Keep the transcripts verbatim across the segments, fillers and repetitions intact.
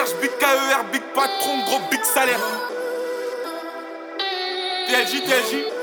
Kersh, big K E R, big patron, gros big salaire. T L J, T L J.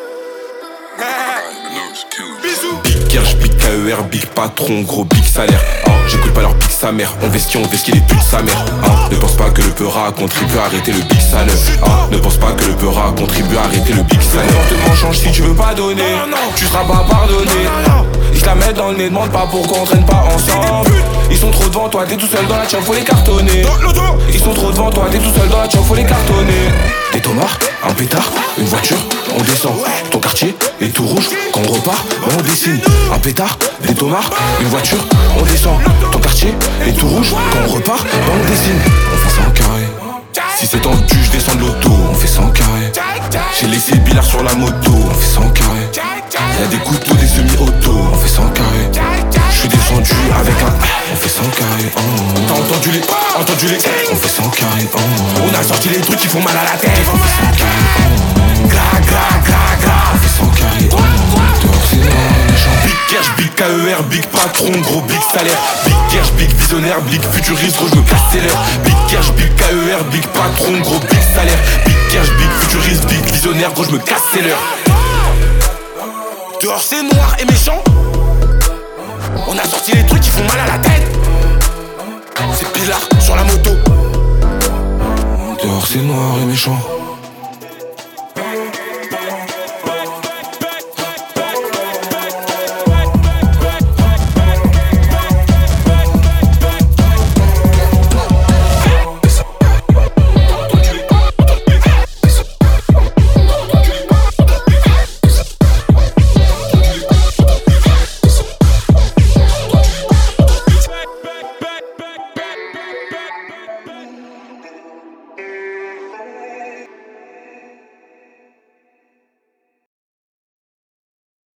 Bisous. Big Kersh, big K E R, big patron, gros big salaire. Hein, j'écoute pas leur big sa mère. On vestit, on vestit les putes sa mère. Hein, ne pense pas que le peura contribue à arrêter le big salaire. Hein, ne pense pas que le peura contribue à arrêter le big salaire. Le comportement change si tu veux pas donner. Tu seras pas pardonné. Ils te la mettent dans le nez, demande pas pourquoi on traîne pas ensemble. Ils sont trop devant toi, t'es tout seul dans la tienne, faut les cartonner. Ils sont trop devant toi, t'es tout seul dans la tienne, faut les cartonner. Des tomards, un pétard, une voiture, on descend. Ton quartier est tout rouge, quand on repart, ben on dessine. Un pétard, des tomards, une voiture, on descend. Ton quartier est tout rouge, quand on repart, ben on dessine. On fait ça en carré. Si c'est tendu, je descends de l'auto, on fait ça en carré. J'ai laissé Billard sur la moto, on fait ça en carré. Y'a des couteaux, des semi-auto, on fait ça en carré. J'suis descendu avec un, on fait ça en carré. Oh. T'as entendu les, entendu les, on fait ça en carré. Oh. On a sorti les trucs qui font mal à la tête, on fait ça en carré. Oh. Gra gra gra gra, on fait ça en carré. Oh. Dehors c'est noir, méchant. Big Kersh, big K E R, big patron, gros big salaire. Big Kersh, big visionnaire, big futuriste, gros j'me casse ses lèvres. Big Kersh, big K E R, big patron, gros big salaire. Big Kersh, big futuriste, big visionnaire, gros j'me casse ses lèvres. Dehors c'est noir et méchant. On a sorti les trucs qui font mal à la tête. C'est Pilar sur la moto. Dehors c'est noir et méchant.